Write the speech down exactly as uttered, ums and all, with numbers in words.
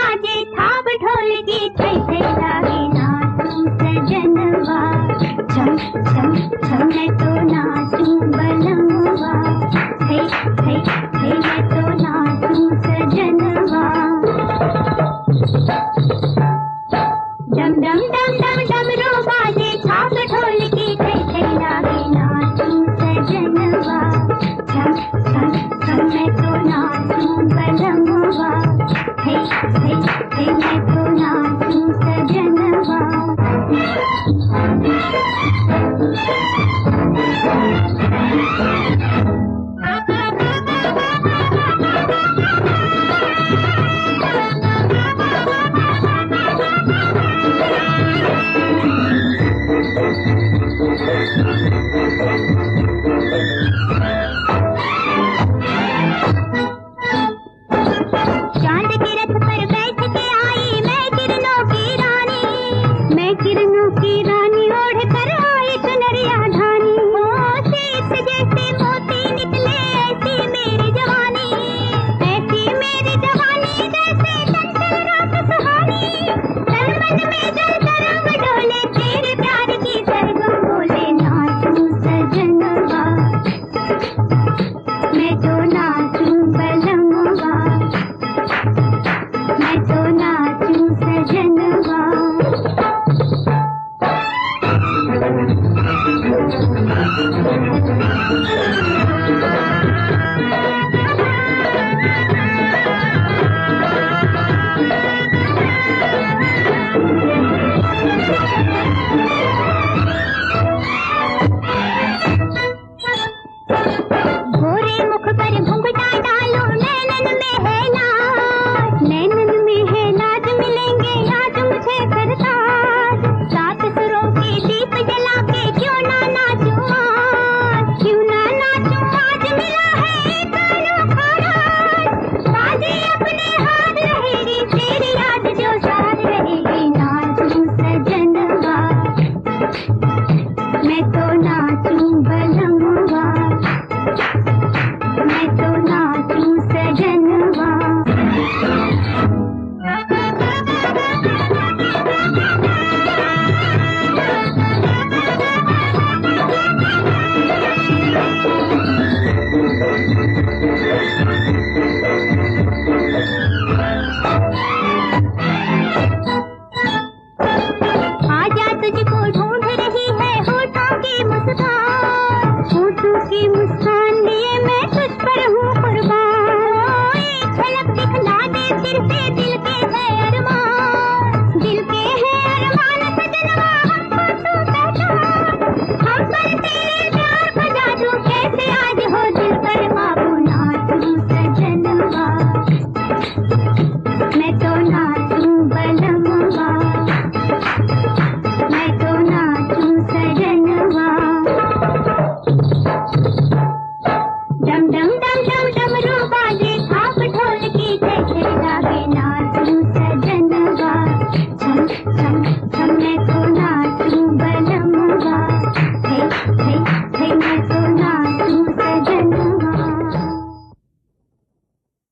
बाजे थाप ढोल की थै थै लागे नाचूं सजनवा छम छम छम मैं तो नाचूं बलमवा थै थै थै मैं तो नाचूं सजनवा डम डम डम डम डमरू बाजे थाप ढोल की थै थै लागे नाचूं सजनवा छम छम छम मैं तो नाचूं बलमवा थै थै थै मैं तो नाचूं सजनवा चांद के रथ पर बैठ के आई मैं किरणों की रानी मैं किरणों की रानी ओढ़ कर आई चुनरिया ढानी ओ शीश जैसे मोती निकले ऐसी मेरी जवानी ऐसी मेरी जवानी जैसे चंचल रात सुहानी तन मन में जल तरंग डोले तेरे प्यार की सरगम बोले नाचूं सजनवा मैं तो नाचूं बलमवा मैं तो नाचूं सजनवा गोरे मुख पर घुंघटा डालो नैनन में है लाज नैन